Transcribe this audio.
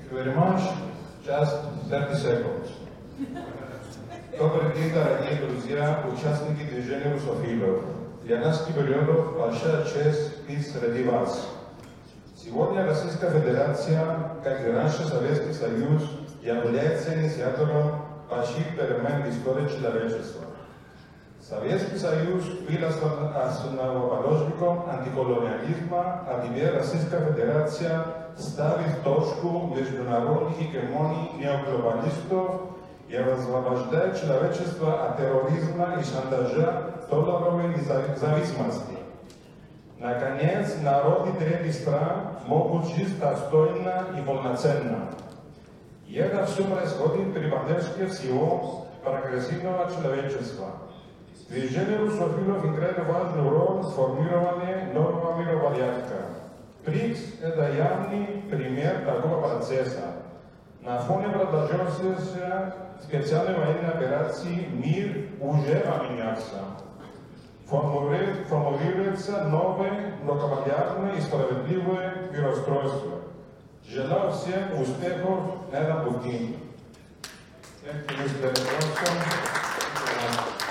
Thank you very much. Just 30 seconds. Добрый день, дорогие друзья, участники движения русофилов. Для нас, киберионов, большая честь быть среди вас. Сегодня Российская Федерация, как и раньше Советский Союз, является инициатором больших перемен в истории человечества. Советский Союз был основоположником антиколониализма, а теперь Российская Федерация ставит точку международных гегемоний неоглобалистов и освобождает человечество от терроризма и шантажа долларовой независимости. Наконец, народы третьих стран могут жить достойно и полноценно. И это все происходит при поддержке всего прогрессивного человечества. Движение русофилов играет важную роль в формировании нового миропорядка. БРИКС – это явный пример такого процесса. На фоне продолжающейся специальной военной операции мир уже поменялся. Формулируется новое, многополярное и справедливое мироустройство. Желаю всем успехов на этом пути. Thank you, Mr. Johnson.